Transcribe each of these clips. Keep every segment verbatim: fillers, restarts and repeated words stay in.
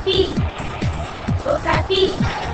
Okapi. Okapi.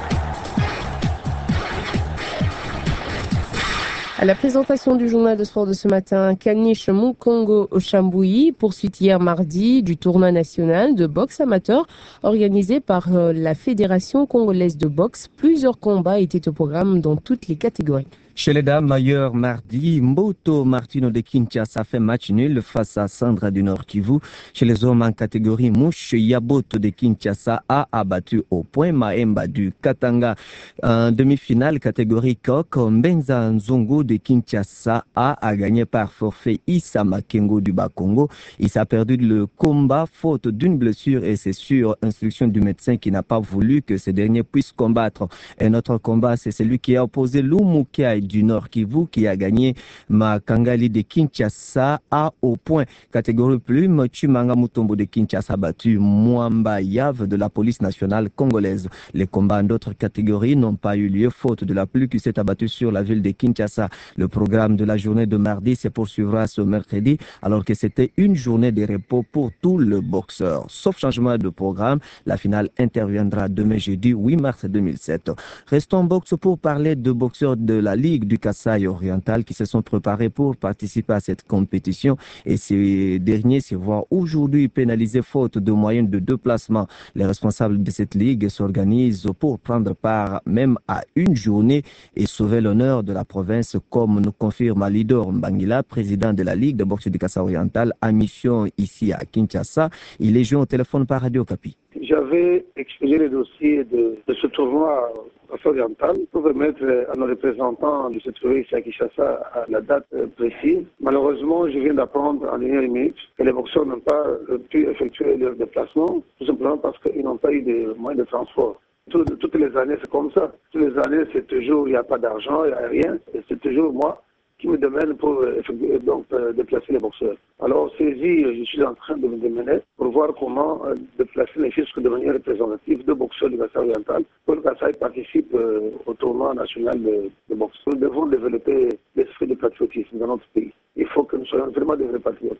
À la présentation du journal de sport de ce matin, Kanish Mukongo Chambouyi poursuit hier mardi du tournoi national de boxe amateur organisé par la Fédération congolaise de boxe. Plusieurs combats étaient au programme dans toutes les catégories. Chez les dames, ailleurs mardi, Mboto Martino de Kinshasa fait match nul face à Sandra du Nord Kivu. Chez les hommes en catégorie mouche, Yaboto de Kinshasa a abattu au point Maemba du Katanga. En demi-finale, catégorie coq, Mbenza Nzongo de Kinshasa a, a gagné par forfait Issa Makengo du Bas-Congo. Il s'est perdu le combat faute d'une blessure et c'est sur instruction du médecin qui n'a pas voulu que ce dernier puisse combattre. Un autre combat, c'est celui qui a opposé Lumukia du Nord Kivu qui a gagné Makangali de Kinshasa à au point. Catégorie plume, Chimanga Mutombo de Kinshasa battu Mwamba Yav de la police nationale congolaise. Les combats d'autres catégories n'ont pas eu lieu faute de la pluie qui s'est abattue sur la ville de Kinshasa. Le programme de la journée de mardi se poursuivra ce mercredi alors que c'était une journée de repos pour tous les boxeurs. Sauf changement de programme, la finale interviendra demain jeudi huit mars deux mille sept. Restons en boxe pour parler de boxeurs de la Ligue du Kasaï oriental qui se sont préparés pour participer à cette compétition et ces derniers se voient aujourd'hui pénalisés faute de moyens de déplacement. Les responsables de cette ligue s'organisent pour prendre part même à une journée et sauver l'honneur de la province comme nous confirme Alidor Mbangila, président de la Ligue de boxe du Kasaï oriental à mission ici à Kinshasa. Il est joint au téléphone par Radio Okapi. J'avais expédié les dossiers de, de ce tournoi oriental pour remettre à nos représentants de se trouver ici à Kinshasa à la date précise. Malheureusement, je viens d'apprendre en dernière minute que les boxeurs n'ont pas pu effectuer leur déplacement, tout simplement parce qu'ils n'ont pas eu de moyens de transport. Tout, toutes les années, c'est comme ça. Toutes les années, c'est toujours, il n'y a pas d'argent, il n'y a rien. Et c'est toujours moi qui me demande pour euh, donc, euh, déplacer les boxeurs. Alors, saisi, je suis en train de me démener pour voir comment euh, déplacer les fiscs de manière représentative de boxeurs du Kasaï oriental pour que le Kasaï participe euh, au tournoi national de, de boxe. Nous devons développer l'esprit de patriotisme dans notre pays. Il faut que nous soyons vraiment des vrais patriotes.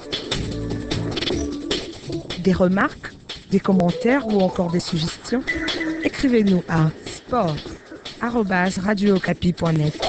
Des remarques, des commentaires ou encore des suggestions? Écrivez-nous à sport arobase radio okapi point net.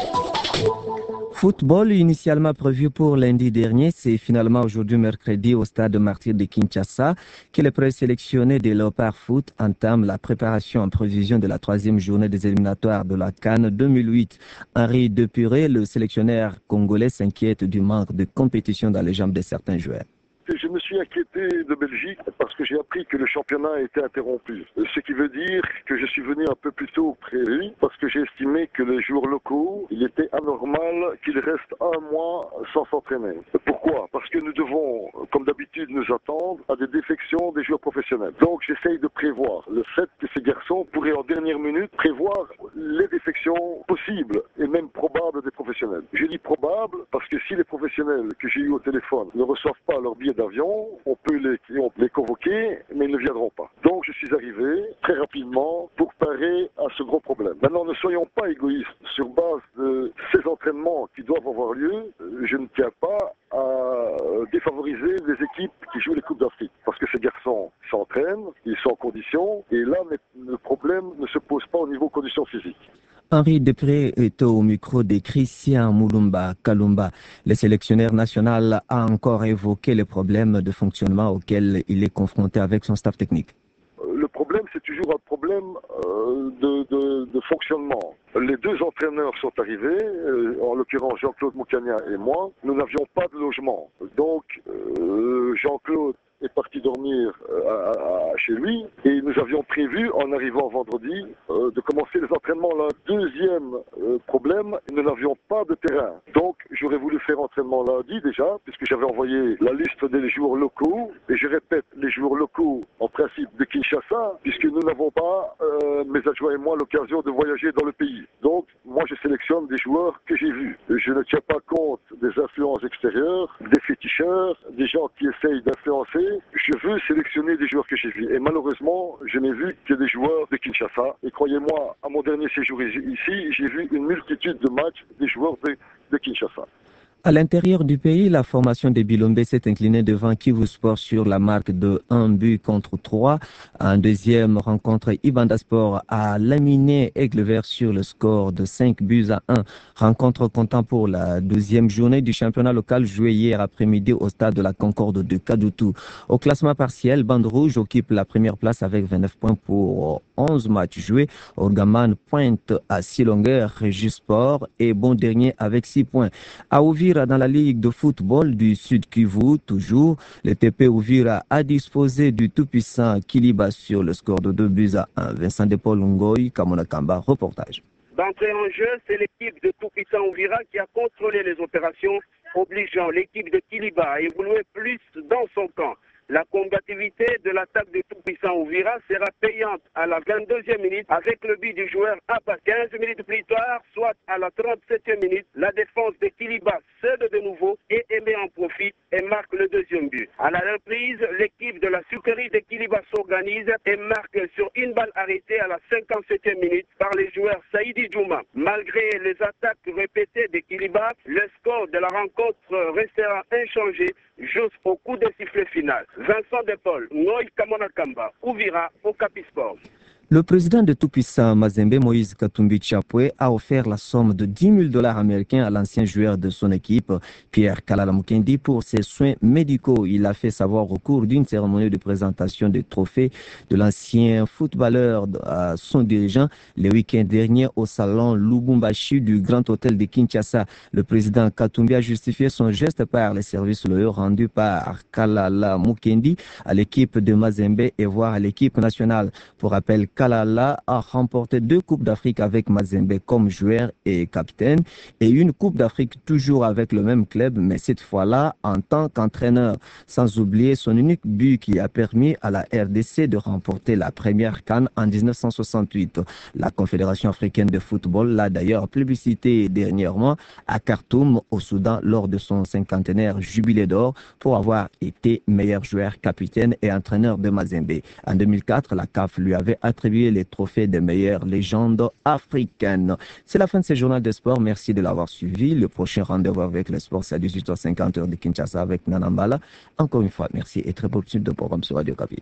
Football initialement prévu pour lundi dernier, c'est finalement aujourd'hui mercredi au stade Martyr de Kinshasa que les présélectionnés de Léopard Foot entament la préparation en prévision de la troisième journée des éliminatoires de la CAN deux mille huit. Henri Depuré, le sélectionneur congolais, s'inquiète du manque de compétition dans les jambes de certains joueurs. Je me suis inquiété de Belgique parce que j'ai appris que le championnat a été interrompu. Ce qui veut dire que je suis venu un peu plus tôt que prévu parce que j'ai estimé que les joueurs locaux, il était anormal qu'ils restent un mois sans s'entraîner. Pourquoi? Parce que nous devons, comme d'habitude, nous attendre à des défections des joueurs professionnels. Donc j'essaye de prévoir le fait que ces garçons pourraient en dernière minute prévoir les défections possibles et même probables des professionnels. Je dis probable parce que si les professionnels que j'ai eu au téléphone ne reçoivent pas leur billet d'avion, on peut les, on peut les convoquer, mais ils ne viendront pas. Donc je suis arrivé très rapidement pour parer à ce gros problème. Maintenant, ne soyons pas égoïstes. Sur base de ces entraînements qui doivent avoir lieu, je ne tiens pas à défavoriser les équipes qui jouent les Coupes d'Afrique. Parce que ces garçons s'entraînent, ils sont en condition, et là, le problème ne se pose pas au niveau conditions physiques. Henri Depré est au micro de Christian Moulumba Kalumba. Le sélectionneur national a encore évoqué les problèmes de fonctionnement auxquels il est confronté avec son staff technique. Le problème, c'est toujours un problème euh, de, de, de fonctionnement. Les deux entraîneurs sont arrivés, euh, en l'occurrence Jean-Claude Moukania et moi. Nous n'avions pas de logement. Donc, euh, Jean-Claude est parti dormir euh, à, à, chez lui et nous avions prévu, en arrivant vendredi, euh, de commencer les entraînements. Le deuxième euh, problème, nous n'avions pas de terrain. Donc, j'aurais voulu faire entraînement lundi déjà, puisque j'avais envoyé la liste des joueurs locaux. Et je répète, les joueurs locaux, en principe, de Kinshasa, puisque nous n'avons pas, euh, mes adjoints et moi, l'occasion de voyager dans le pays. Donc, moi, je sélectionne des joueurs que j'ai vus. Je ne tiens pas compte des influences extérieures, des féticheurs, des gens qui essayent d'influencer. Je veux sélectionner des joueurs que j'ai vus. Et malheureusement, je n'ai vu que des joueurs de Kinshasa. Et croyez-moi, à mon dernier séjour ici, j'ai vu une multitude de matchs des joueurs de, de Kinshasa. À l'intérieur du pays, la formation des Bilombe s'est inclinée devant Kivu Sport sur la marque de un but contre trois. En deuxième rencontre, Ibanda Sport a laminé Aigle Vert sur le score de cinq buts à un. Rencontre comptant pour la douzième journée du championnat local joué hier après-midi au stade de la Concorde de Kadoutou. Au classement partiel, Bande Rouge occupe la première place avec vingt-neuf points pour onze matchs joués. Orgaman pointe à six longueurs, Régis Sport est bon dernier avec six points. À Ouvira, dans la Ligue de football du Sud Kivu, toujours, le T P Ouvira a disposé du tout-puissant Kiliba sur le score de deux buts à un. Vincent Depol Ngoy, Kamona Kamba, reportage. D'entrée en jeu, c'est l'équipe de tout-puissant Ouvira qui a contrôlé les opérations, obligeant l'équipe de Kiliba à évoluer plus dans son camp. La combativité de l'attaque de tout-puissant Ouvira sera payante à la vingt-deuxième minute avec le but du joueur Abba. quinze minutes plus tard, soit à la trente-septième minute, la défense de Kiliba cède de nouveau et émet en profit et marque le deuxième but. À la reprise, l'équipe de la sucrerie de Kiliba s'organise et marque sur une balle arrêtée à la cinquante-septième minute par les joueurs Saïdi Djouma. Malgré les attaques répétées de Kiliba, le score de la rencontre restera inchangé jusqu'au coup de sifflet final. Vincent Depol, Ngoy Kamona Kamba, Ouvira, Okapi Sport. Le président de tout-puissant Mazembe, Moïse Katumbi Chapwe, a offert la somme de dix mille dollars américains à l'ancien joueur de son équipe, Pierre Kalala Mukendi, pour ses soins médicaux. Il l'a fait savoir au cours d'une cérémonie de présentation des trophées de l'ancien footballeur à son dirigeant le week-end dernier au salon Lubumbashi du Grand Hôtel de Kinshasa. Le président Katumbi a justifié son geste par les services loyaux rendus par Kalala Mukendi à l'équipe de Mazembe et voire à l'équipe nationale. Pour rappel, Kalala a remporté deux Coupes d'Afrique avec Mazembe comme joueur et capitaine et une Coupe d'Afrique toujours avec le même club, mais cette fois-là en tant qu'entraîneur. Sans oublier son unique but qui a permis à la R D C de remporter la première CAN en mille neuf cent soixante-huit. La Confédération africaine de football l'a d'ailleurs plébiscité dernièrement à Khartoum au Soudan lors de son cinquantenaire jubilé d'or pour avoir été meilleur joueur, capitaine et entraîneur de Mazembe. En deux mille quatre, la C A F lui avait attribué les trophées des meilleures légendes africaines. C'est la fin de ce journal de sport. Merci de l'avoir suivi. Le prochain rendez-vous avec le sport, c'est à dix-huit heures cinquante heure de Kinshasa avec Nanambala. Encore une fois, merci et très bonne suite de programme sur Radio Okapi.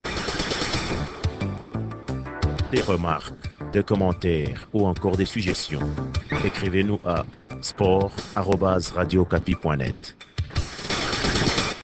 Des remarques, des commentaires ou encore des suggestions. Écrivez-nous à sport arobase radio okapi point net.